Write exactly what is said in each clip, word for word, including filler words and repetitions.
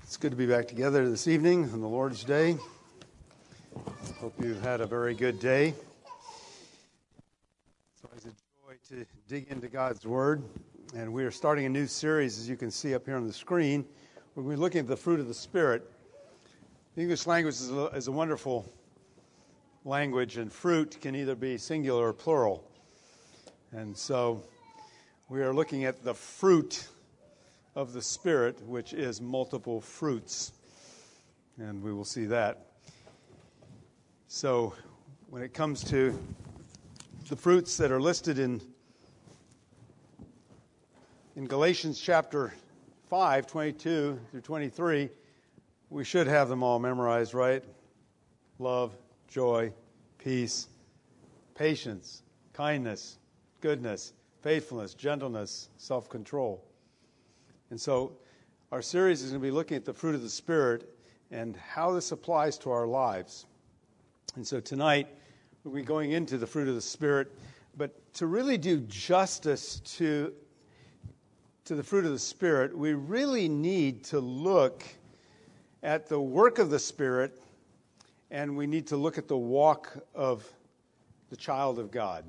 It's good to be back together this evening on the Lord's Day. Hope you've had a very good day. It's always a joy to dig into God's Word. And we are starting a new series, as you can see up here on the screen. We're going to be looking at the fruit of the Spirit. The English language is a, is a wonderful language, and fruit can either be singular or plural. And so we are looking at the fruit of the Spirit, which is multiple fruits. And we will see that. So when it comes to the fruits that are listed in in Galatians chapter five, twenty-two through twenty-three, we should have them all memorized, right? Love, joy, peace, patience, kindness, goodness, faithfulness, gentleness, self-control. And so our series is going to be looking at the fruit of the Spirit and how this applies to our lives. And so tonight we'll be going into the fruit of the Spirit. But to really do justice to, to the fruit of the Spirit, we really need to look at the work of the Spirit, and we need to look at the walk of the child of God.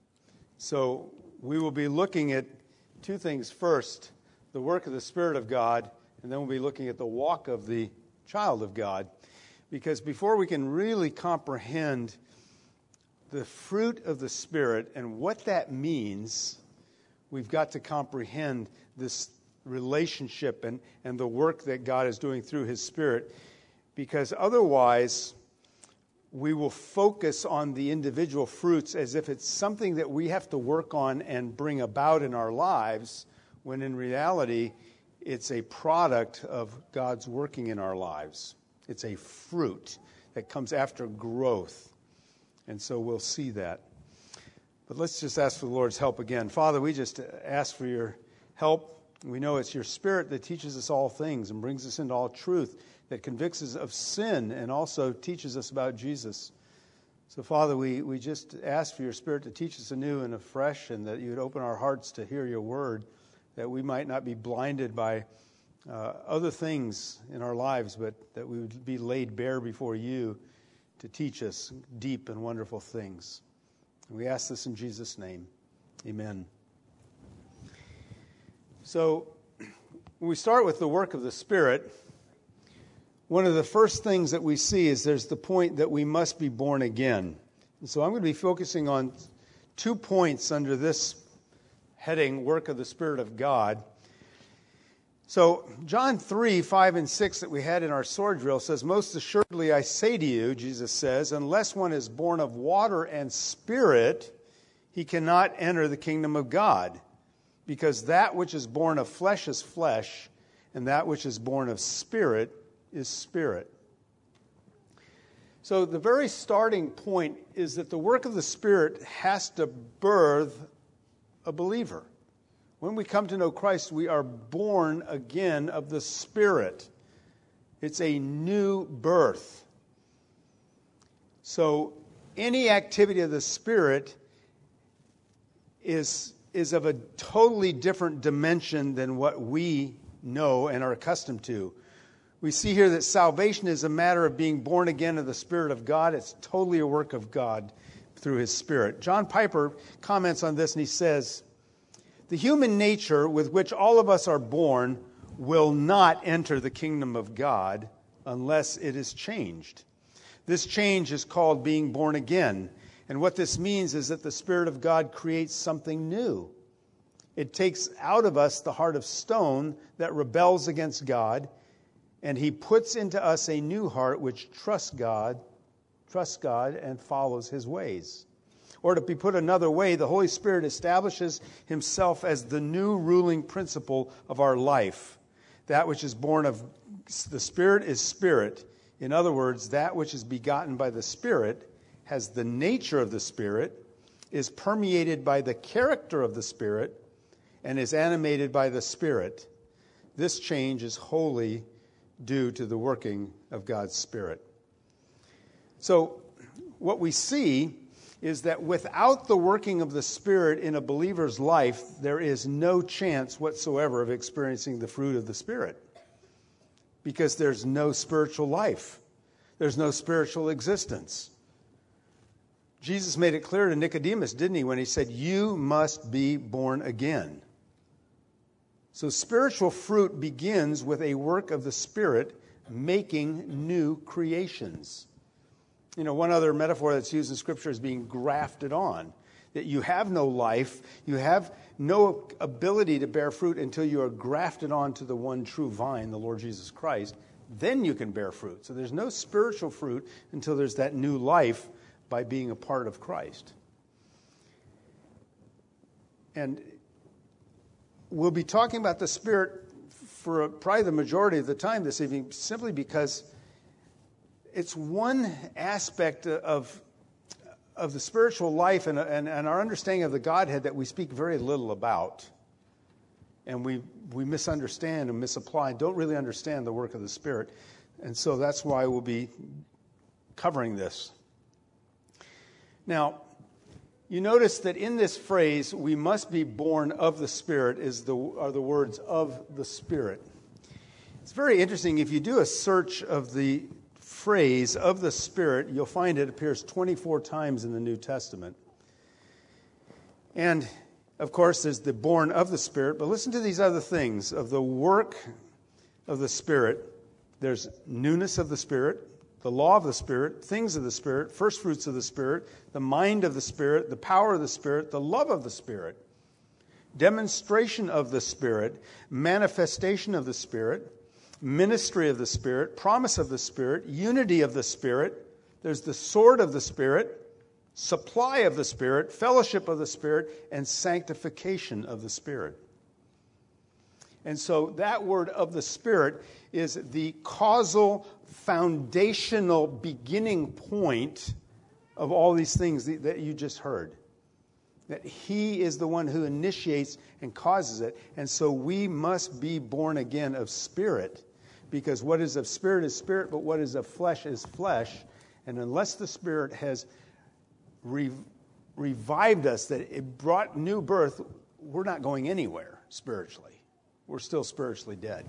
So we will be looking at two things. First, the work of the Spirit of God, and then we'll be looking at the walk of the child of God. Because before we can really comprehend the fruit of the Spirit and what that means, we've got to comprehend this relationship and, and the work that God is doing through His Spirit. Because otherwise, we will focus on the individual fruits as if it's something that we have to work on and bring about in our lives, when in reality, it's a product of God's working in our lives. It's a fruit that comes after growth. And so we'll see that. But let's just ask for the Lord's help again. Father, we just ask for your help. We know it's your Spirit that teaches us all things and brings us into all truth, that convicts us of sin and also teaches us about Jesus. So, Father, we, we just ask for your Spirit to teach us anew and afresh, and that you would open our hearts to hear your word, that we might not be blinded by uh, other things in our lives, but that we would be laid bare before you to teach us deep and wonderful things. And we ask this in Jesus' name. Amen. So, when we start with the work of the Spirit, one of the first things that we see is there's the point that we must be born again. And so I'm going to be focusing on two points under this heading, work of the Spirit of God. So John three, five, and six that we had in our sword drill says, "Most assuredly I say to you," Jesus says, "unless one is born of water and Spirit, he cannot enter the kingdom of God. Because that which is born of flesh is flesh, and that which is born of Spirit is spirit." So the very starting point is that the work of the Spirit has to birth a believer. When we come to know Christ, we are born again of the Spirit. It's a new birth. So any activity of the Spirit is, is of a totally different dimension than what we know and are accustomed to. We see here that salvation is a matter of being born again of the Spirit of God. It's totally a work of God through His Spirit. John Piper comments on this, and he says, "The human nature with which all of us are born will not enter the kingdom of God unless it is changed. This change is called being born again. And what this means is that the Spirit of God creates something new. It takes out of us the heart of stone that rebels against God, and He puts into us a new heart which trusts God, trusts God and follows His ways." Or to be put another way, the Holy Spirit establishes Himself as the new ruling principle of our life. That which is born of the Spirit is spirit. In other words, that which is begotten by the Spirit has the nature of the Spirit, is permeated by the character of the Spirit, and is animated by the Spirit. This change is wholly due to the working of God's Spirit. So what we see is that without the working of the Spirit in a believer's life, there is no chance whatsoever of experiencing the fruit of the Spirit. because there's no spiritual life. There's no spiritual existence. Jesus made it clear to Nicodemus, didn't he, when he said, you must be born again. So spiritual fruit begins with a work of the Spirit making new creations. You know, one other metaphor that's used in Scripture is being grafted on. That you have no life, you have no ability to bear fruit until you are grafted onto the one true vine, the Lord Jesus Christ. Then you can bear fruit. So there's no spiritual fruit until there's that new life by being a part of Christ. And we'll be talking about the Spirit for probably the majority of the time this evening, simply because it's one aspect of, of the spiritual life and, and, and our understanding of the Godhead that we speak very little about. And we, we misunderstand and misapply and don't really understand the work of the Spirit. And so that's why we'll be covering this. Now, you notice that in this phrase, we must be born of the Spirit, is the, are the words of the Spirit. It's very interesting. If you do a search of the phrase of the Spirit, you'll find it appears twenty-four times in the New Testament. And, of course, there's the born of the Spirit. But listen to these other things. Of the work of the Spirit, there's newness of the Spirit, the law of the Spirit, things of the Spirit, first fruits of the Spirit, the mind of the Spirit, the power of the Spirit, the love of the Spirit, demonstration of the Spirit, manifestation of the Spirit, ministry of the Spirit, promise of the Spirit, unity of the Spirit. There's the sword of the Spirit, supply of the Spirit, fellowship of the Spirit, and sanctification of the Spirit. And so that word of the Spirit is the causal, foundational beginning point of all these things that you just heard. That He is the one who initiates and causes it. And so we must be born again of spirit. Because what is of spirit is spirit, but what is of flesh is flesh. And unless the Spirit has re- revived us, that it brought new birth, we're not going anywhere spiritually. We're still spiritually dead.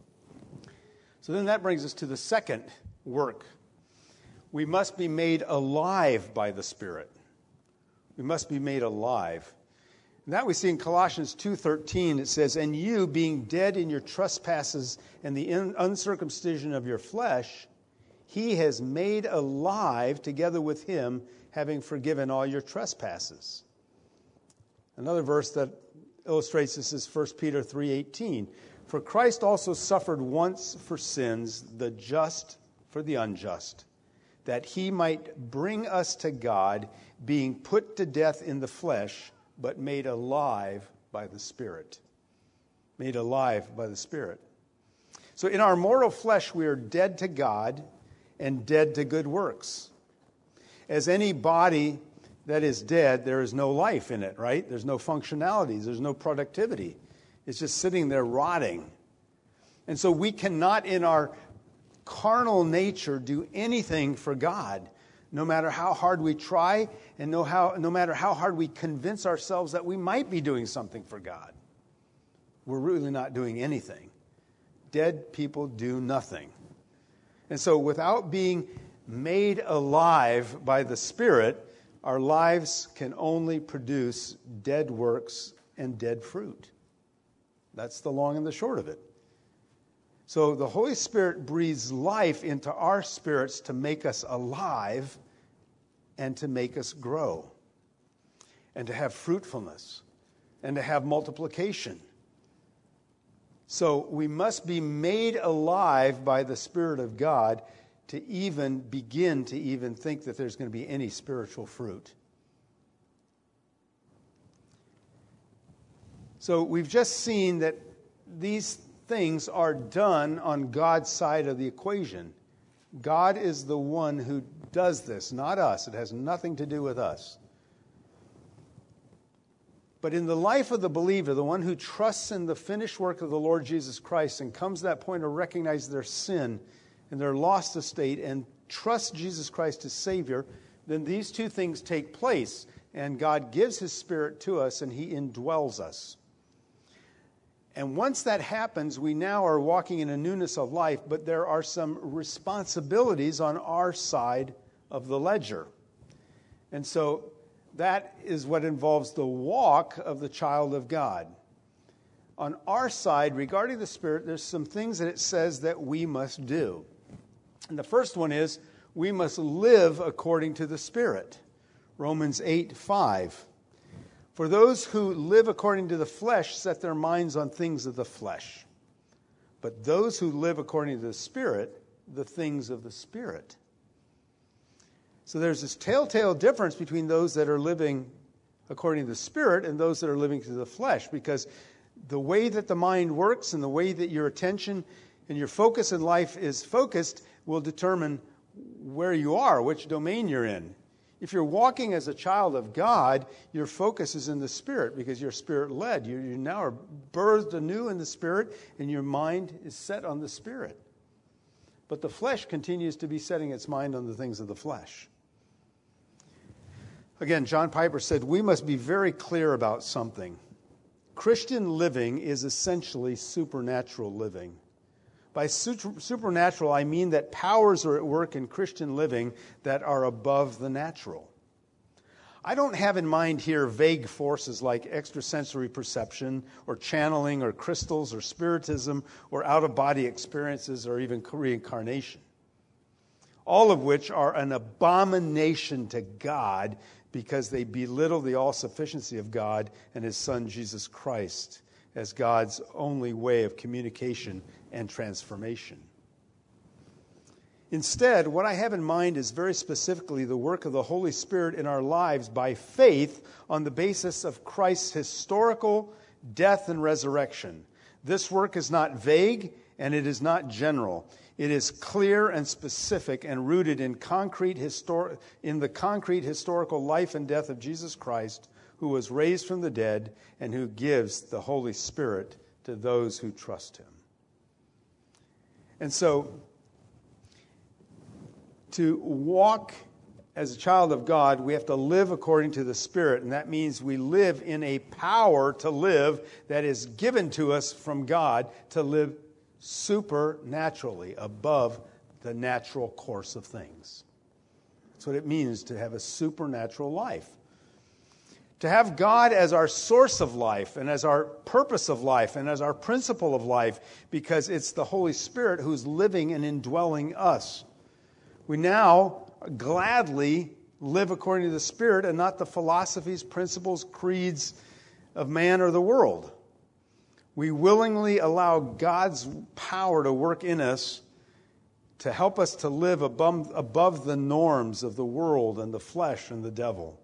So then that brings us to the second work. We must be made alive by the Spirit. We must be made alive. And that we see in Colossians two thirteen. It says, and you, being dead in your trespasses and the uncircumcision of your flesh, He has made alive together with Him, having forgiven all your trespasses. Another verse that illustrates this is First Peter three eighteen. For Christ also suffered once for sins, the just for the unjust, that He might bring us to God, being put to death in the flesh, but made alive by the Spirit. Made alive by the Spirit. So in our mortal flesh, we are dead to God and dead to good works. As any body that is dead, there is no life in it, right? There's no functionality. There's no productivity. It's just sitting there rotting. And so we cannot, in our carnal nature, do anything for God, no matter how hard we try and no, how, no matter how hard we convince ourselves that we might be doing something for God. We're really not doing anything. Dead people do nothing. And so without being made alive by the Spirit, our lives can only produce dead works and dead fruit. That's the long and the short of it. So the Holy Spirit breathes life into our spirits to make us alive and to make us grow and to have fruitfulness and to have multiplication. So we must be made alive by the Spirit of God to even begin to even think that there's going to be any spiritual fruit. So we've just seen that these things are done on God's side of the equation. God is the one who does this, not us. It has nothing to do with us. But in the life of the believer, the one who trusts in the finished work of the Lord Jesus Christ and comes to that point to recognize their sin and their lost estate and trust Jesus Christ as Savior, then these two things take place. And God gives His Spirit to us and He indwells us. And once that happens, we now are walking in a newness of life, but there are some responsibilities on our side of the ledger. And so that is what involves the walk of the child of God. On our side, regarding the Spirit, there's some things that it says that we must do. And the first one is, we must live according to the Spirit. Romans eight five. For those who live according to the flesh set their minds on things of the flesh. But those who live according to the Spirit, the things of the Spirit. So there's this telltale difference between those that are living according to the Spirit and those that are living to the flesh. Because the way that the mind works and the way that your attention and your focus in life is focused will determine where you are, which domain you're in. If you're walking as a child of God, your focus is in the Spirit because you're Spirit-led. You, you now are birthed anew in the Spirit, and your mind is set on the Spirit. But the flesh continues to be setting its mind on the things of the flesh. Again, John Piper said, we must be very clear about something. Christian living is essentially supernatural living. By supernatural, I mean that powers are at work in Christian living that are above the natural. I don't have in mind here vague forces like extrasensory perception or channeling or crystals or spiritism or out-of-body experiences or even reincarnation. All of which are an abomination to God because they belittle the all-sufficiency of God and His Son, Jesus Christ, as God's only way of communication and transformation. Instead, what I have in mind is very specifically the work of the Holy Spirit in our lives by faith on the basis of Christ's historical death and resurrection. This work is not vague and it is not general. It is clear and specific and rooted in concrete histor- in the concrete historical life and death of Jesus Christ, who was raised from the dead and who gives the Holy Spirit to those who trust Him. And so, to walk as a child of God, we have to live according to the Spirit, and that means we live in a power to live that is given to us from God to live supernaturally, above the natural course of things. That's what it means to have a supernatural life. To have God as our source of life and as our purpose of life and as our principle of life, because it's the Holy Spirit who's living and indwelling us. We now gladly live according to the Spirit and not the philosophies, principles, creeds of man or the world. We willingly allow God's power to work in us to help us to live above, above the norms of the world and the flesh and the devil.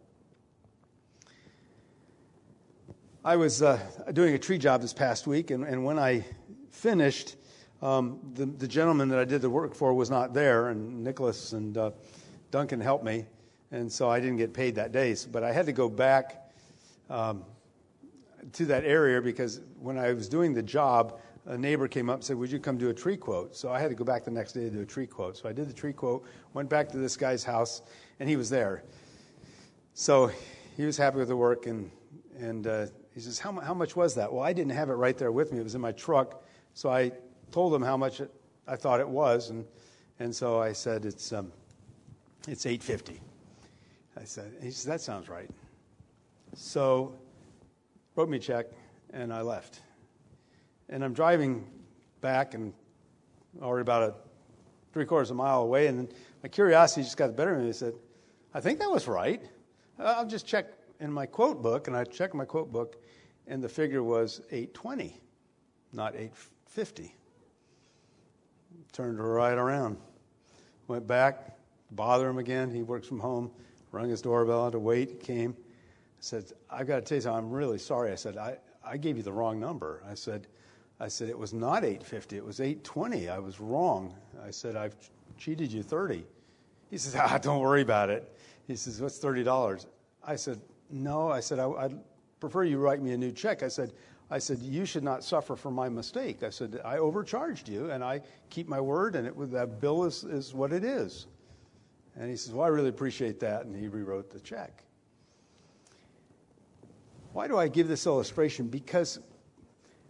I was uh, doing a tree job this past week, and, and when I finished, um, the, the gentleman that I did the work for was not there, and Nicholas and uh, Duncan helped me, and so I didn't get paid that day. But I had to go back um, to that area because when I was doing the job, a neighbor came up and said, would you come do a tree quote? So I had to go back the next day to do a tree quote. So I did the tree quote, went back to this guy's house, and he was there. So he was happy with the work, and and uh, he says, how, how much was that? Well, I didn't have it right there with me. It was in my truck. So I told him how much it, I thought it was, and and so I said, it's um, it's eight fifty. I said, he said, that sounds right. So wrote me a check, and I left. And I'm driving back, and already about a three quarters of a mile away, and then my curiosity just got the better of me. I said, I think that was right. I'll just check in my quote book, and I checked my quote book, and the figure was eight twenty, not eight fifty. Turned right around, went back, bother him again. He works from home, rung his doorbell, had to wait. He came. I said, I've got to tell you something, I'm really sorry. I said, I, I gave you the wrong number. I said, I said, it was not eight fifty, it was eight twenty. I was wrong. I said, I've cheated you thirty. He says, ah, don't worry about it. He says, what's thirty dollars? I said, no. I said, I, I'd prefer you write me a new check. I said, I said, you should not suffer for my mistake. I said, I overcharged you, and I keep my word, and it, that bill is, is what it is. And he says, well, I really appreciate that, and he rewrote the check. Why do I give this illustration? Because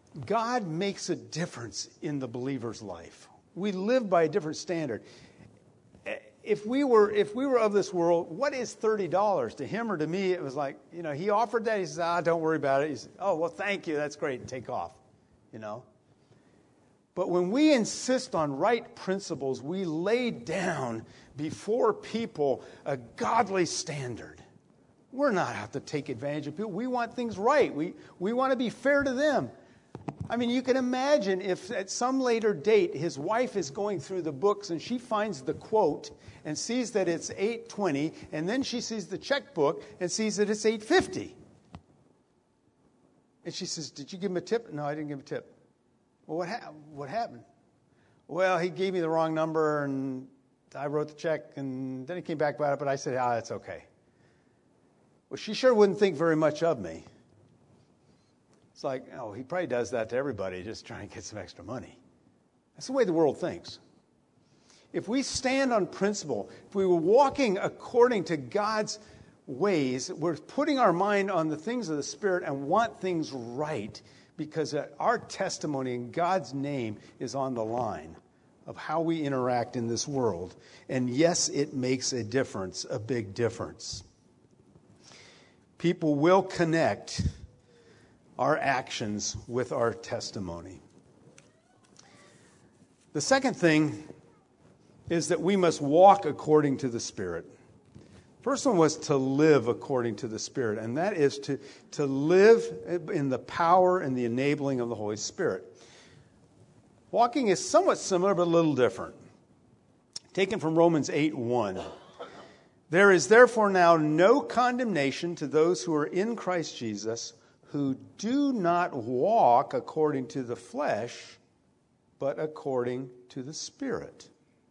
God makes a difference in the believer's life. We live by a different standard. If we were if we were of this world, what is thirty dollars? To him or to me, it was like, you know, he offered that. He says, ah, don't worry about it. He said, oh, well, thank you. That's great. Take off, you know. But when we insist on right principles, we lay down before people a godly standard. We're not out to take advantage of people. We want things right. We, we want to be fair to them. I mean, you can imagine if at some later date his wife is going through the books and she finds the quote and sees that it's eight twenty, and then she sees the checkbook and sees that it's eight fifty. And she says, did you give him a tip? No, I didn't give him a tip. Well, what, ha- what happened? Well, he gave me the wrong number, and I wrote the check, and then he came back about it, but I said, ah, it's okay. Well, she sure wouldn't think very much of me. It's like, oh, he probably does that to everybody, just trying to get some extra money. That's the way the world thinks. If we stand on principle, if we were walking according to God's ways, we're putting our mind on the things of the Spirit and want things right, because our testimony in God's name is on the line of how we interact in this world. And yes, it makes a difference, a big difference. People will connect our actions with our testimony. The second thing is that we must walk according to the Spirit. First one was to live according to the Spirit, and that is to, to live in the power and the enabling of the Holy Spirit. Walking is somewhat similar, but a little different. Taken from Romans eight one. There is therefore now no condemnation to those who are in Christ Jesus, who do not walk according to the flesh, but according to the Spirit.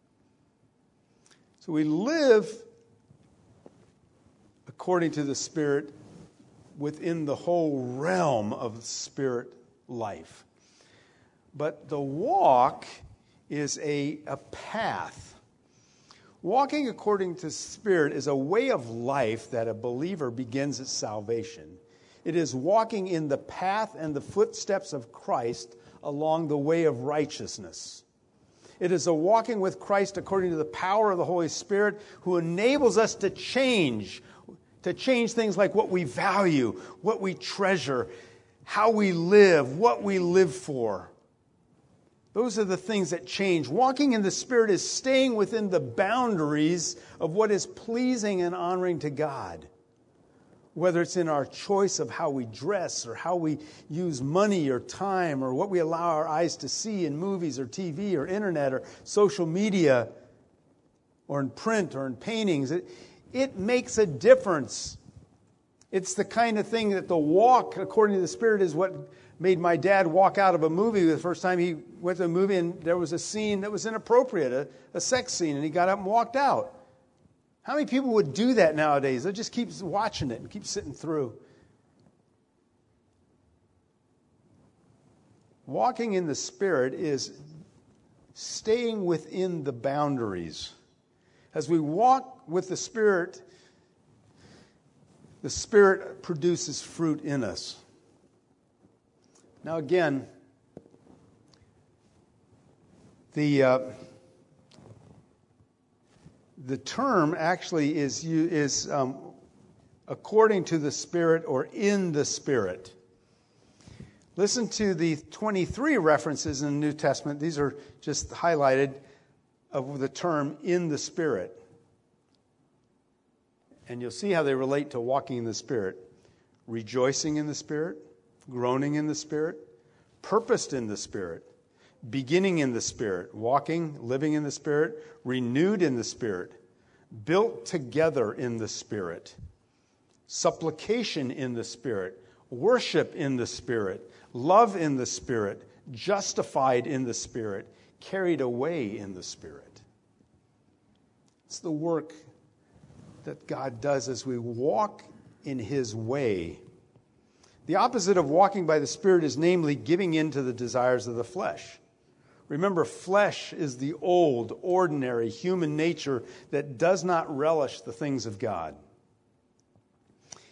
So we live according to the Spirit within the whole realm of Spirit life. But the walk is a, a path. Walking according to the Spirit is a way of life that a believer begins at salvation. It is walking in the path and the footsteps of Christ along the way of righteousness. It is a walking with Christ according to the power of the Holy Spirit, who enables us to change, to change things like what we value, what we treasure, how we live, what we live for. Those are the things that change. Walking in the Spirit is staying within the boundaries of what is pleasing and honoring to God. Whether it's in our choice of how we dress, or how we use money or time, or what we allow our eyes to see in movies or T V or internet or social media, or in print or in paintings, it, it makes a difference. It's the kind of thing that the walk according to the Spirit is what made my dad walk out of a movie the first time he went to a movie and there was a scene that was inappropriate, a, a sex scene, and he got up and walked out. How many people would do that nowadays? They just keep watching it and keep sitting through. Walking in the Spirit is staying within the boundaries. As we walk with the Spirit, the Spirit produces fruit in us. Now again, the... Uh, The term actually is, is um, according to the Spirit or in the Spirit. Listen to the twenty-three references in the New Testament. These are just highlighted of the term in the Spirit. And you'll see how they relate to walking in the Spirit. Rejoicing in the Spirit, groaning in the Spirit, purposed in the Spirit, beginning in the Spirit, walking, living in the Spirit, renewed in the Spirit, built together in the Spirit, supplication in the Spirit, worship in the Spirit, love in the Spirit, justified in the Spirit, carried away in the Spirit. It's the work that God does as we walk in His way. The opposite of walking by the Spirit is namely giving in to the desires of the flesh. Remember, flesh is the old, ordinary human nature that does not relish the things of God.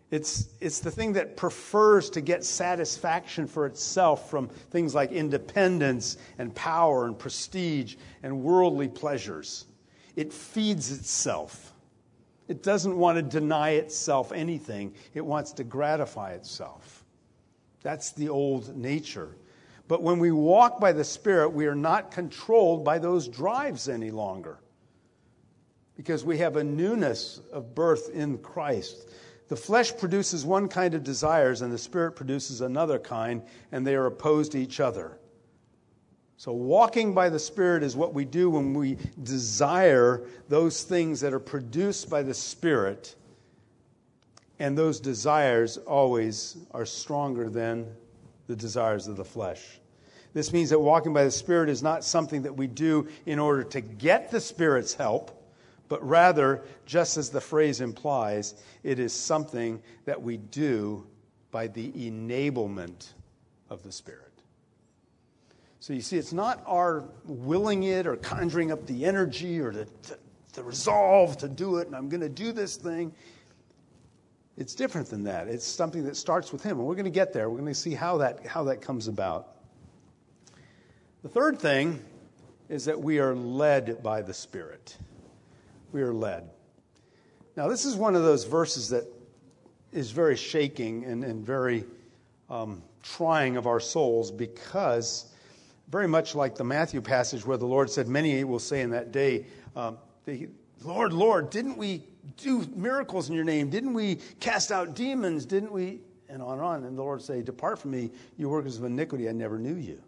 It's, it's the thing that prefers to get satisfaction for itself from things like independence and power and prestige and worldly pleasures. It feeds itself. It doesn't want to deny itself anything. It wants to gratify itself. That's the old nature. But when we walk by the Spirit, we are not controlled by those drives any longer, because we have a newness of birth in Christ. The flesh produces one kind of desires, and the Spirit produces another kind, and they are opposed to each other. So walking by the Spirit is what we do when we desire those things that are produced by the Spirit, and those desires always are stronger than the desires of the flesh. This means that walking by the Spirit is not something that we do in order to get the Spirit's help, but rather, just as the phrase implies, it is something that we do by the enablement of the Spirit. So you see, it's not our willing it or conjuring up the energy or the, to, the resolve to do it, and I'm going to do this thing. It's different than that. It's something that starts with Him, and we're going to get there. We're going to see how that, how that comes about. The third thing is that we are led by the Spirit. We are led. Now, this is one of those verses that is very shaking and, and very um, trying of our souls, because very much like the Matthew passage where the Lord said, many will say in that day, um, they, Lord, Lord, didn't we do miracles in your name? Didn't we cast out demons? Didn't we? And on and on. And the Lord say, depart from me, you workers of iniquity, I never knew you.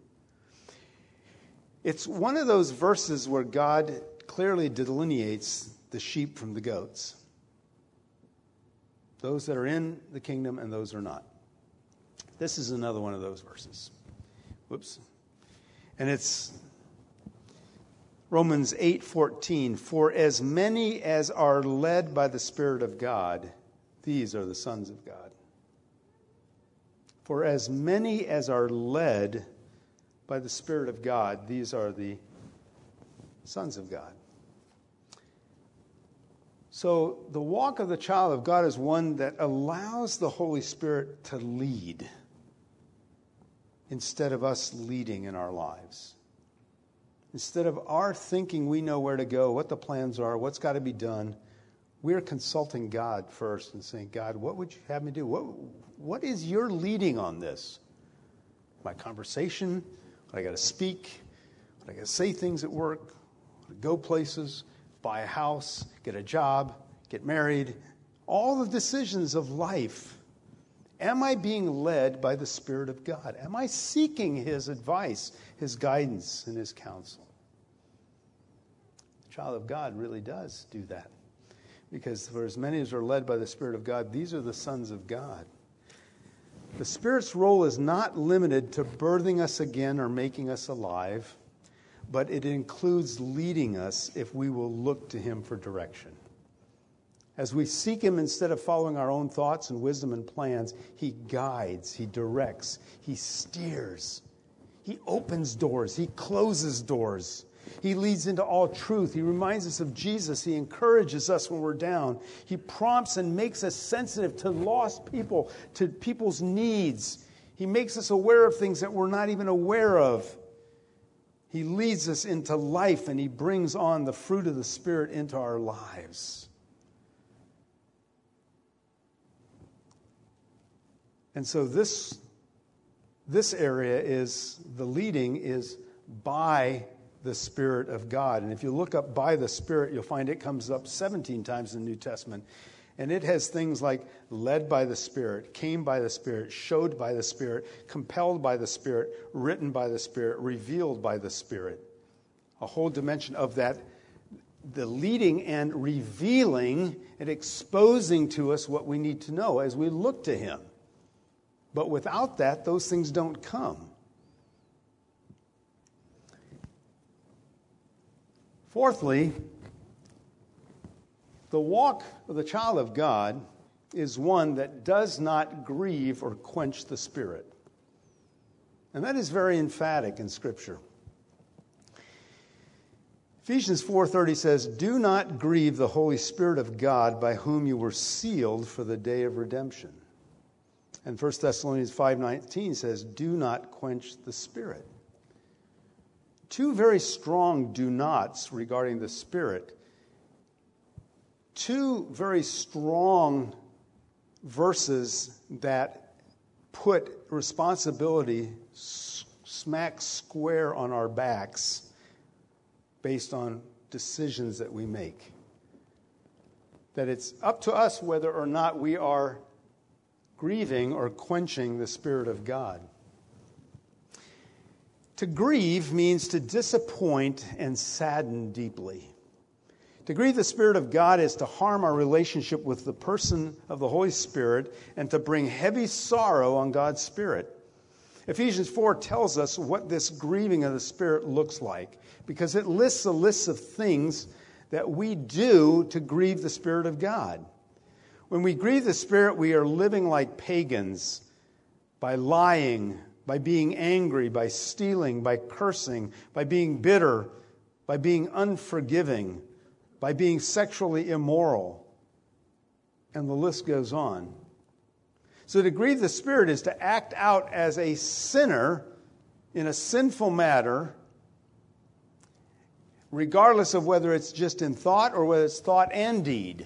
It's one of those verses where God clearly delineates the sheep from the goats. Those that are in the kingdom and those that are not. This is another one of those verses. Whoops. And it's Romans eight fourteen. For as many as are led by the Spirit of God, these are the sons of God. For as many as are led by the Spirit of God, these are the sons of God. So the walk of the child of God is one that allows the Holy Spirit to lead instead of us leading in our lives. Instead of our thinking we know where to go, what the plans are, what's got to be done, we're consulting God first and saying, God, what would you have me do? What, what is your leading on this? My conversation, I got to speak, I got to say things at work, go places, buy a house, get a job, get married, all the decisions of life. Am I being led by the Spirit of God? Am I seeking His advice, His guidance, and His counsel? The child of God really does do that. Because for as many as are led by the Spirit of God, these are the sons of God. The Spirit's role is not limited to birthing us again or making us alive, but it includes leading us if we will look to Him for direction. As we seek Him instead of following our own thoughts and wisdom and plans, He guides, He directs, He steers. He opens doors, He closes doors. He leads into all truth. He reminds us of Jesus. He encourages us when we're down. He prompts and makes us sensitive to lost people, to people's needs. He makes us aware of things that we're not even aware of. He leads us into life, and He brings on the fruit of the Spirit into our lives. And so this, this area is, the leading is by the Spirit of God. And if you look up by the Spirit, you'll find it comes up seventeen times in the New Testament. And it has things like led by the Spirit, came by the Spirit, showed by the Spirit, compelled by the Spirit, written by the Spirit, revealed by the Spirit. A whole dimension of that, the leading and revealing and exposing to us what we need to know as we look to Him. But without that, those things don't come. Fourthly, the walk of the child of God is one that does not grieve or quench the Spirit. And that is very emphatic in Scripture. Ephesians four thirty says, "Do not grieve the Holy Spirit of God, by whom you were sealed for the day of redemption." And First Thessalonians five nineteen says, "Do not quench the Spirit." Two very strong do nots regarding the Spirit. Two very strong verses that put responsibility smack square on our backs based on decisions that we make. That it's up to us whether or not we are grieving or quenching the Spirit of God. To grieve means to disappoint and sadden deeply. To grieve the Spirit of God is to harm our relationship with the person of the Holy Spirit and to bring heavy sorrow on God's Spirit. Ephesians four tells us what this grieving of the Spirit looks like, because it lists a list of things that we do to grieve the Spirit of God. When we grieve the Spirit, we are living like pagans by lying, by being angry, by stealing, by cursing, by being bitter, by being unforgiving, by being sexually immoral. And the list goes on. So to grieve the Spirit is to act out as a sinner in a sinful matter, regardless of whether it's just in thought or whether it's thought and deed.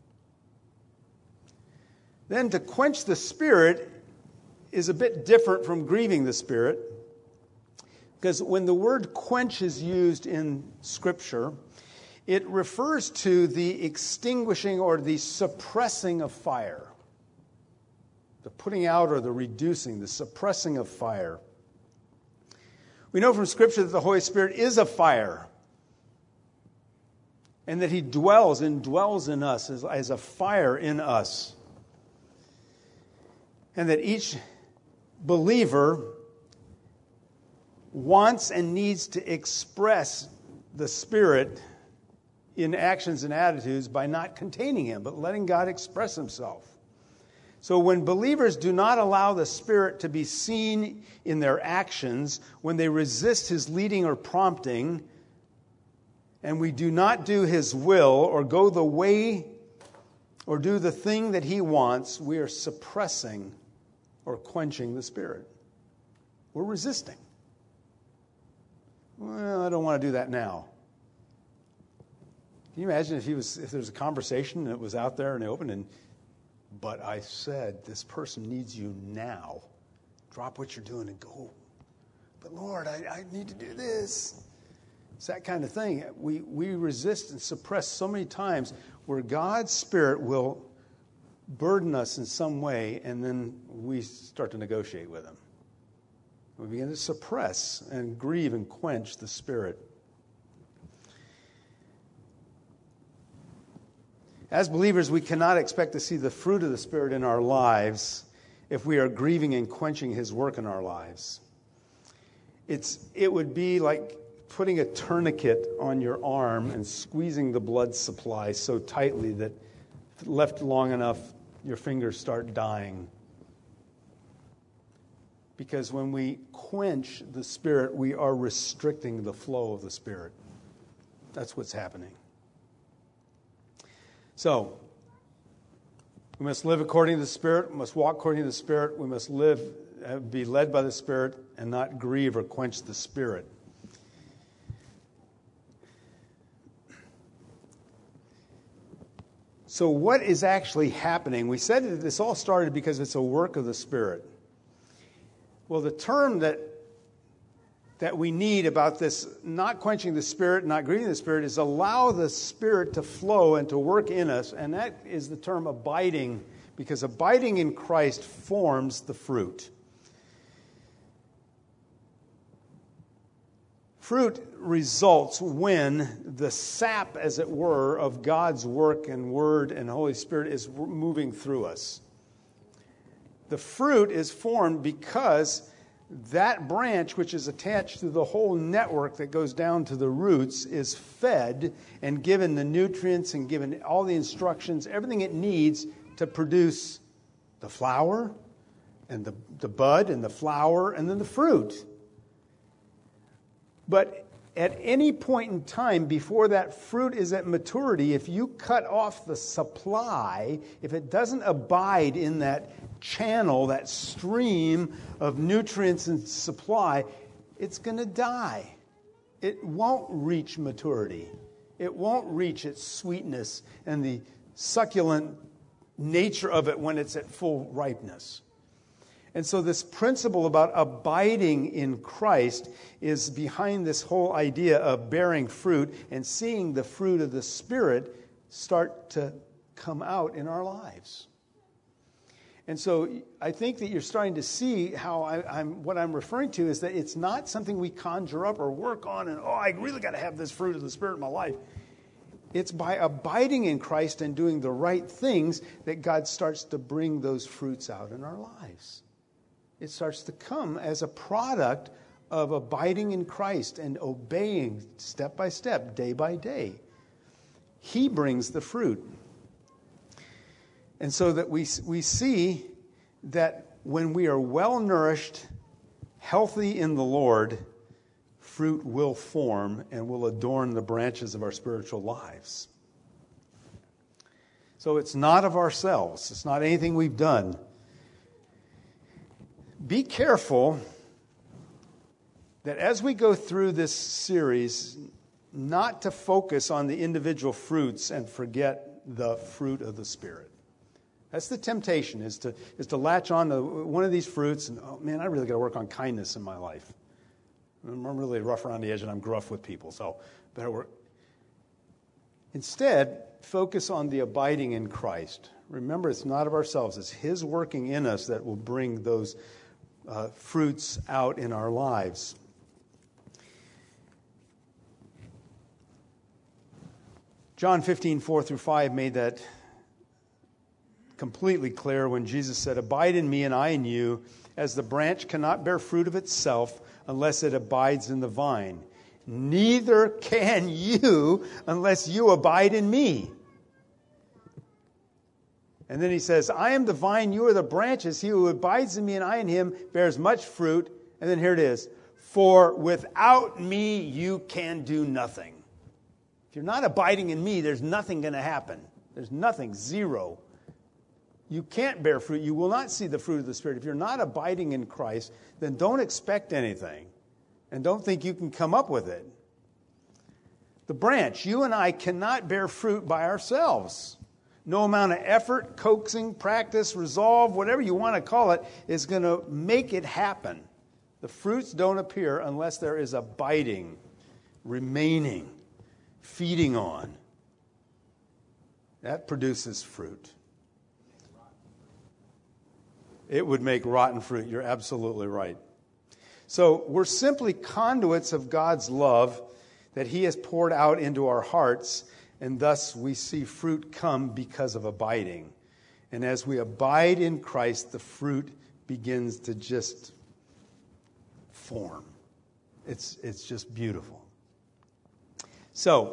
Then to quench the Spirit is a bit different from grieving the Spirit, because when the word quench is used in Scripture, it refers to the extinguishing or the suppressing of fire. The putting out or the reducing, the suppressing of fire. We know from Scripture that the Holy Spirit is a fire, and that He dwells and dwells in us as, as a fire in us. And that each believer wants and needs to express the Spirit in actions and attitudes by not containing Him, but letting God express Himself. So when believers do not allow the Spirit to be seen in their actions, when they resist His leading or prompting, and we do not do His will or go the way or do the thing that He wants, we are suppressing or quenching the Spirit. We're resisting. Well, I don't want to do that now. Can you imagine if he was if there was a conversation and it was out there and they opened and, but I said, this person needs you now. Drop what you're doing and go. But Lord, I, I need to do this. It's that kind of thing. We, we resist and suppress so many times where God's Spirit will burden us in some way, and then we start to negotiate with Him. We begin to suppress and grieve and quench the Spirit. As believers, we cannot expect to see the fruit of the Spirit in our lives if we are grieving and quenching His work in our lives. It's, it would be like putting a tourniquet on your arm and squeezing the blood supply so tightly that if left long enough, your fingers start dying. Because when we quench the Spirit, we are restricting the flow of the Spirit. That's what's happening. So, we must live according to the Spirit. We must walk according to the Spirit. We must live, be led by the Spirit, and not grieve or quench the Spirit. So what is actually happening? We said that this all started because it's a work of the Spirit. Well, the term that that we need about this not quenching the Spirit, not grieving the Spirit, is allow the Spirit to flow and to work in us. And that is the term abiding, because abiding in Christ forms the fruit. Fruit results when the sap, as it were, of God's work and Word and Holy Spirit is moving through us. The fruit is formed because that branch, which is attached to the whole network that goes down to the roots, is fed and given the nutrients and given all the instructions, everything it needs to produce the flower and the, the bud and the flower and then the fruit. But at any point in time before that fruit is at maturity, if you cut off the supply, if it doesn't abide in that channel, that stream of nutrients and supply, it's going to die. It won't reach maturity. It won't reach its sweetness and the succulent nature of it when it's at full ripeness. And so this principle about abiding in Christ is behind this whole idea of bearing fruit and seeing the fruit of the Spirit start to come out in our lives. And so I think that you're starting to see how I, I'm, what I'm referring to is that it's not something we conjure up or work on and, oh, I really got to have this fruit of the Spirit in my life. It's by abiding in Christ and doing the right things that God starts to bring those fruits out in our lives. It starts to come as a product of abiding in Christ and obeying step by step, day by day. He brings the fruit. And so that we, we see that when we are well nourished, healthy in the Lord, fruit will form and will adorn the branches of our spiritual lives. So it's not of ourselves. It's not anything we've done. Be careful that as we go through this series, not to focus on the individual fruits and forget the fruit of the Spirit. That's the temptation, is to is to latch on to one of these fruits and, oh man, I really got to work on kindness in my life. I'm really rough around the edge and I'm gruff with people, so better work. Instead, focus on the abiding in Christ. Remember, it's not of ourselves. It's His working in us that will bring those uh, fruits out in our lives. John fifteen, four through five made that completely clear when Jesus said, "Abide in me and I in you, as the branch cannot bear fruit of itself unless it abides in the vine. Neither can you unless you abide in me." And then he says, "I am the vine, you are the branches. He who abides in me and I in him bears much fruit." And then here it is, "For without me you can do nothing." If you're not abiding in me, there's nothing going to happen. There's nothing, zero. You can't bear fruit. You will not see the fruit of the Spirit. If you're not abiding in Christ, then don't expect anything. And don't think you can come up with it. The branch, you and I cannot bear fruit by ourselves. No amount of effort, coaxing, practice, resolve, whatever you want to call it, is going to make it happen. The fruits don't appear unless there is abiding, remaining, feeding on. That produces fruit. It would make rotten fruit. You're absolutely right. So we're simply conduits of God's love that He has poured out into our hearts, and thus we see fruit come because of abiding. And as we abide in Christ, the fruit begins to just form. It's, it's just beautiful. So,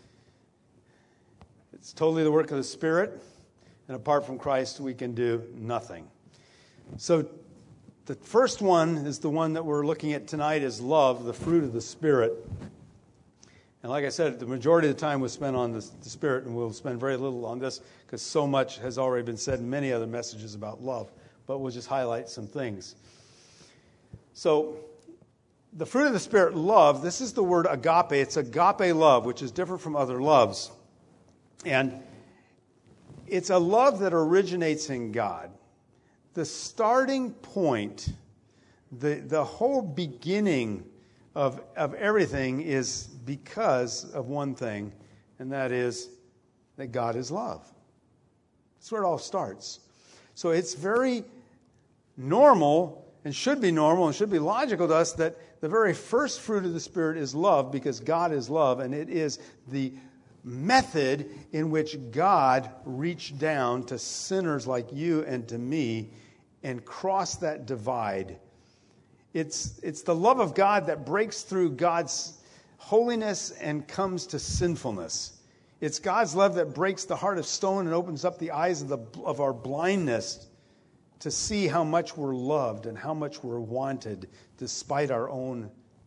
it's totally the work of the Spirit, and apart from Christ, we can do nothing. So, the first one is the one that we're looking at tonight is love, the fruit of the Spirit. And like I said, the majority of the time was spent on the, the Spirit, and we'll spend very little on this because so much has already been said in many other messages about love. But we'll just highlight some things. So, the fruit of the Spirit, love, this is the word agape. It's agape love, which is different from other loves. And it's a love that originates in God. The starting point, the, the whole beginning of, of everything is because of one thing, and that is that God is love. That's where it all starts. So it's very normal, and should be normal, and should be logical to us that the very first fruit of the Spirit is love, because God is love, and it is the method in which God reached down to sinners like you and to me and crossed that divide. It's, it's the love of God that breaks through God's holiness and comes to sinfulness. It's God's love that breaks the heart of stone and opens up the eyes of, the, of our blindness to see how much we're loved and how much we're wanted despite our own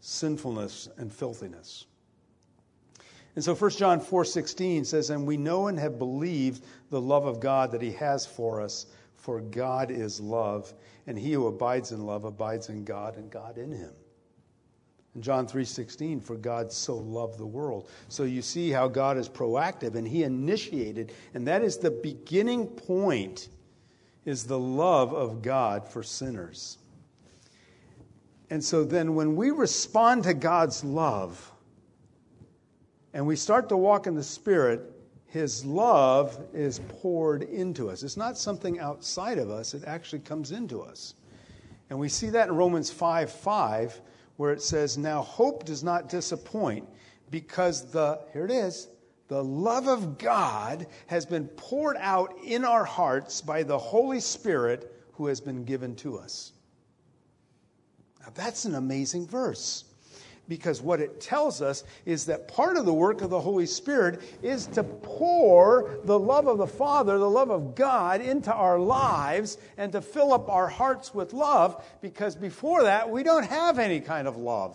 sinfulness and filthiness. And so First John four sixteen says, and we know and have believed the love of God that he has for us, for God is love, and he who abides in love abides in God, and God in him. And John three sixteen, for God so loved the world. So you see how God is proactive, and he initiated, and that is the beginning point, is the love of God for sinners. And so then when we respond to God's love, and we start to walk in the Spirit, his love is poured into us. It's not something outside of us. It actually comes into us. And we see that in Romans five five, where it says, now hope does not disappoint, because the, here it is, the love of God has been poured out in our hearts by the Holy Spirit who has been given to us. Now that's an amazing verse. Because what it tells us is that part of the work of the Holy Spirit is to pour the love of the Father, the love of God, into our lives and to fill up our hearts with love, because before that, we don't have any kind of love.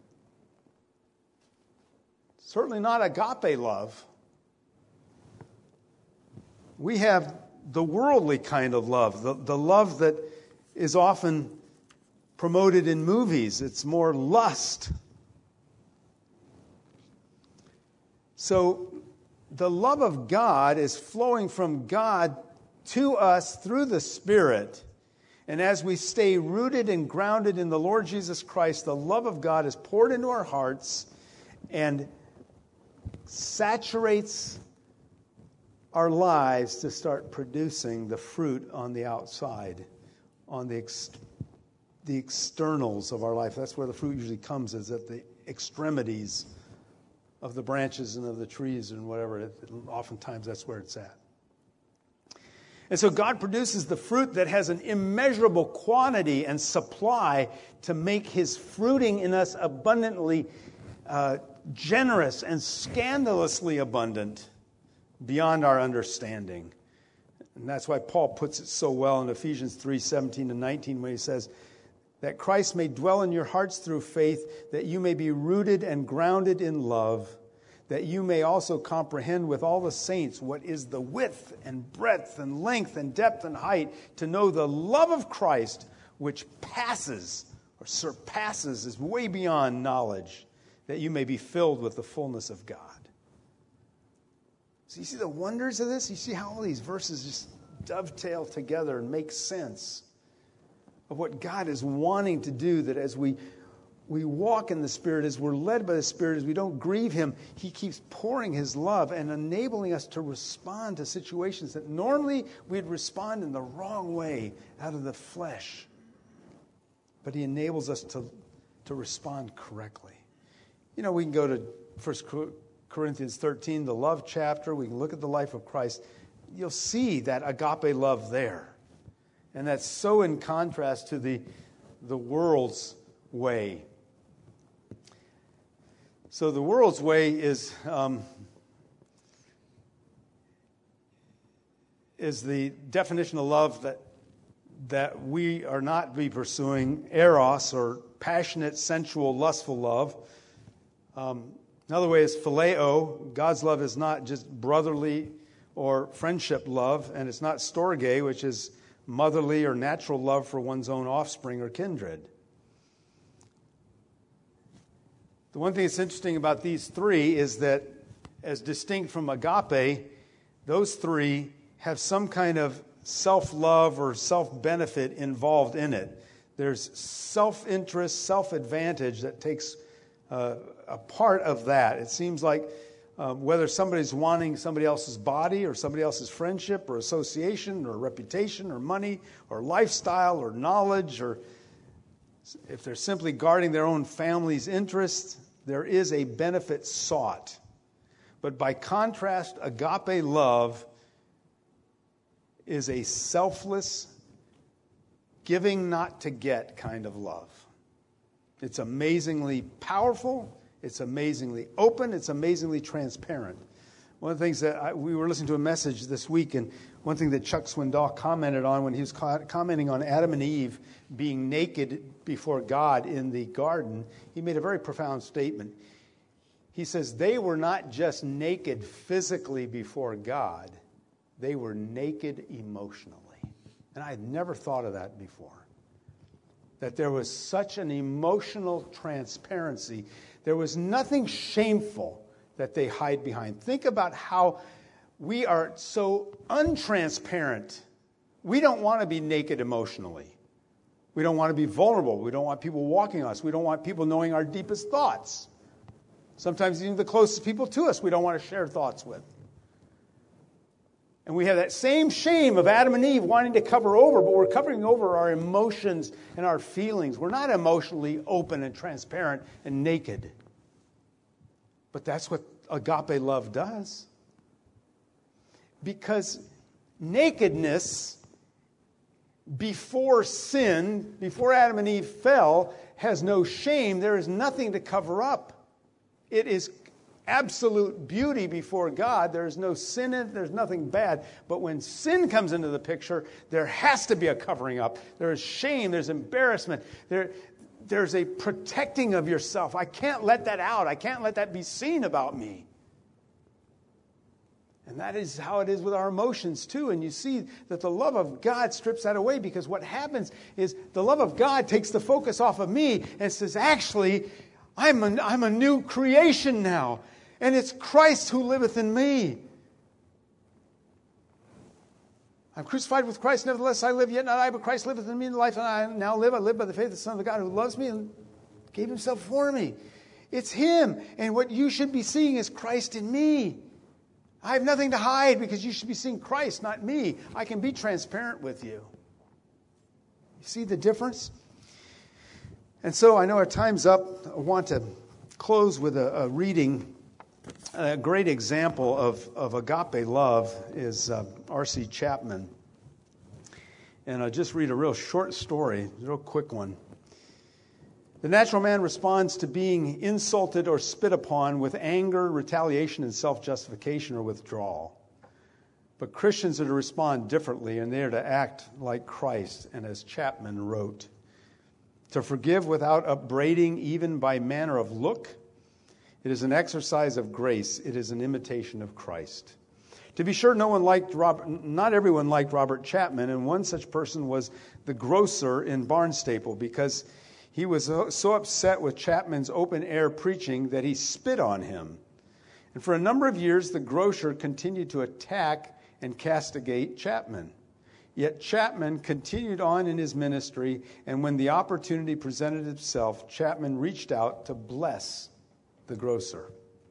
Certainly not agape love. We have the worldly kind of love, the, the love that is often promoted in movies. It's more lust. So the love of God is flowing from God to us through the Spirit. And as we stay rooted and grounded in the Lord Jesus Christ, the love of God is poured into our hearts and saturates our lives to start producing the fruit on the outside, on the, ex- the externals of our life. That's where the fruit usually comes, is at the extremities of the branches and of the trees and whatever. It, oftentimes that's where it's at. And so God produces the fruit that has an immeasurable quantity and supply to make his fruiting in us abundantly uh, generous and scandalously abundant beyond our understanding. And that's why Paul puts it so well in Ephesians three seventeen and nineteen, when he says, that Christ may dwell in your hearts through faith, that you may be rooted and grounded in love, that you may also comprehend with all the saints what is the width and breadth and length and depth and height, to know the love of Christ, which passes or surpasses, is way beyond knowledge, that you may be filled with the fullness of God. So you see the wonders of this? You see how all these verses just dovetail together and make sense of what God is wanting to do, that as we we walk in the Spirit, as we're led by the Spirit, as we don't grieve him, he keeps pouring his love and enabling us to respond to situations that normally we'd respond in the wrong way out of the flesh. But he enables us to, to respond correctly. You know, we can go to First Corinthians thirteen, the love chapter. We can look at the life of Christ. You'll see that agape love there. And that's so in contrast to the, the world's way. So the world's way is um, is the definition of love that that we are not be pursuing, eros, or passionate, sensual, lustful love. Um, another way is phileo. God's love is not just brotherly or friendship love, and it's not storge, which is motherly or natural love for one's own offspring or kindred. The one thing that's interesting about these three is that, as distinct from agape, those three have some kind of self-love or self-benefit involved in it. There's self-interest, self-advantage that takes uh, a part of that. It seems like uh, whether somebody's wanting somebody else's body or somebody else's friendship or association or reputation or money or lifestyle or knowledge, or if they're simply guarding their own family's interests, there is a benefit sought. But by contrast, agape love is a selfless, giving not to get kind of love. It's amazingly powerful. It's amazingly open. It's amazingly transparent. One of the things that I, we were listening to a message this week, and one thing that Chuck Swindoll commented on when he was co- commenting on Adam and Eve being naked before God in the garden, he made a very profound statement. He says they were not just naked physically before God, they were naked emotionally. And I had never thought of that before. That there was such an emotional transparency. There was nothing shameful that they hide behind. Think about how we are so untransparent. We don't want to be naked emotionally. We don't want to be vulnerable. We don't want people walking on us. We don't want people knowing our deepest thoughts. Sometimes even the closest people to us we don't want to share thoughts with. And we have that same shame of Adam and Eve wanting to cover over, but we're covering over our emotions and our feelings. We're not emotionally open and transparent and naked. But that's what agape love does. Because nakedness before sin, before Adam and Eve fell, has no shame. There is nothing to cover up. It is absolute beauty before God. There is no sin in it. There's nothing bad. But when sin comes into the picture, there has to be a covering up. There is shame. There's embarrassment. There, there's a protecting of yourself. I can't let that out. I can't let that be seen about me. And that is how it is with our emotions too. And you see that the love of God strips that away, because what happens is the love of God takes the focus off of me and says, actually, I'm a, I'm a new creation now. And it's Christ who liveth in me. I'm crucified with Christ, nevertheless I live, yet not I, but Christ liveth in me. In the life that I now live, I live by the faith of the Son of God who loves me and gave himself for me. It's him. And what you should be seeing is Christ in me. I have nothing to hide, because you should be seeing Christ, not me. I can be transparent with you. You see the difference? And so I know our time's up. I want to close with a, a reading. A great example of, of agape love is uh, R C Chapman. And I'll just read a real short story, a real quick one. The natural man responds to being insulted or spit upon with anger, retaliation, and self-justification or withdrawal. But Christians are to respond differently, and they are to act like Christ. And as Chapman wrote, to forgive without upbraiding, even by manner of look, it is an exercise of grace. It is an imitation of Christ. To be sure, no one liked Robert, not everyone liked Robert Chapman, and one such person was the grocer in Barnstaple, because he was so upset with Chapman's open-air preaching that he spit on him. And for a number of years, the grocer continued to attack and castigate Chapman. Yet Chapman continued on in his ministry, and when the opportunity presented itself, Chapman reached out to bless the grocer.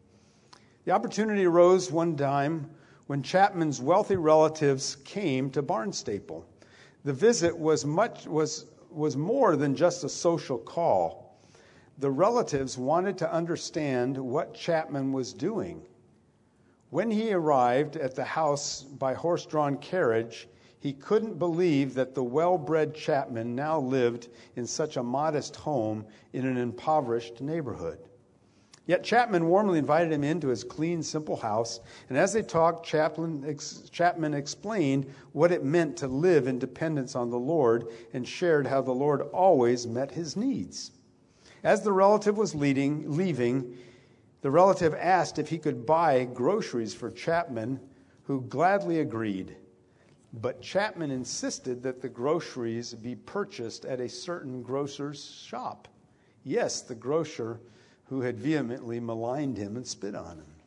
The opportunity arose one time when Chapman's wealthy relatives came to Barnstaple. The visit was much was was more than just a social call. The relatives wanted to understand what Chapman was doing. When he arrived at the house by horse-drawn carriage, he couldn't believe that the well-bred Chapman now lived in such a modest home in an impoverished neighborhood. Yet Chapman warmly invited him into his clean, simple house, and as they talked, Chapman, ex, Chapman explained what it meant to live in dependence on the Lord and shared how the Lord always met his needs. As the relative was leading, leaving, the relative asked if he could buy groceries for Chapman, who gladly agreed. But Chapman insisted that the groceries be purchased at a certain grocer's shop. Yes, the grocer who had vehemently maligned him and spit on him.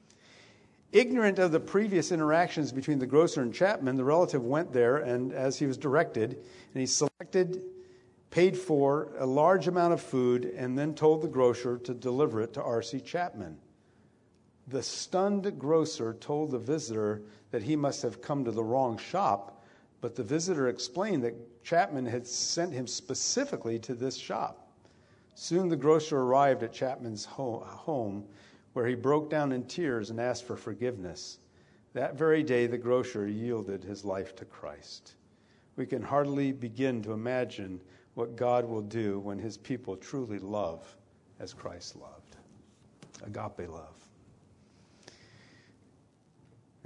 Ignorant of the previous interactions between the grocer and Chapman, the relative went there, and as he was directed, and he selected, paid for a large amount of food, and then told the grocer to deliver it to R C Chapman. The stunned grocer told the visitor that he must have come to the wrong shop, but the visitor explained that Chapman had sent him specifically to this shop. Soon the grocer arrived at Chapman's home, where he broke down in tears and asked for forgiveness. That very day, the grocer yielded his life to Christ. We can hardly begin to imagine what God will do when his people truly love as Christ loved. Agape love.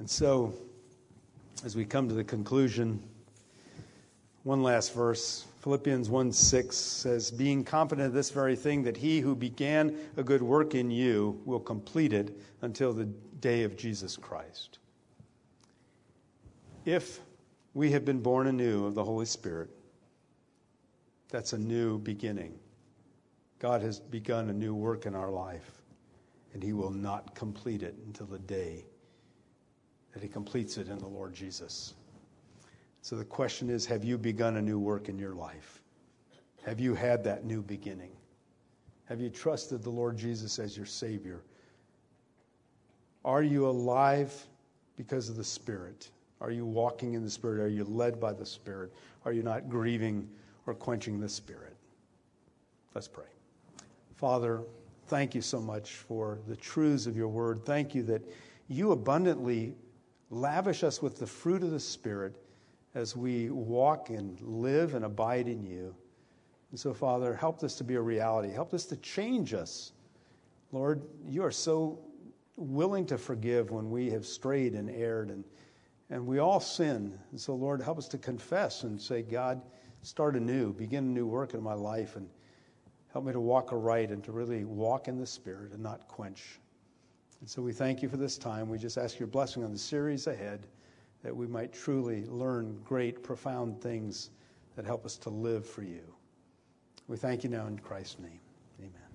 And so, as we come to the conclusion, one last verse, Philippians one six says, being confident of this very thing, that he who began a good work in you will complete it until the day of Jesus Christ. If we have been born anew of the Holy Spirit, that's a new beginning. God has begun a new work in our life, and he will not complete it until the day that he completes it in the Lord Jesus. So the question is, have you begun a new work in your life? Have you had that new beginning? Have you trusted the Lord Jesus as your Savior? Are you alive because of the Spirit? Are you walking in the Spirit? Are you led by the Spirit? Are you not grieving or quenching the Spirit? Let's pray. Father, thank you so much for the truths of your word. Thank you that you abundantly lavish us with the fruit of the Spirit as we walk and live and abide in you. And so, Father, help this to be a reality. Help this to change us. Lord, you are so willing to forgive when we have strayed and erred, and, and we all sin. And so, Lord, help us to confess and say, God, start anew, begin a new work in my life, and help me to walk aright and to really walk in the Spirit and not quench. And so we thank you for this time. We just ask your blessing on the series ahead, that we might truly learn great, profound things that help us to live for you. We thank you now in Christ's name. Amen.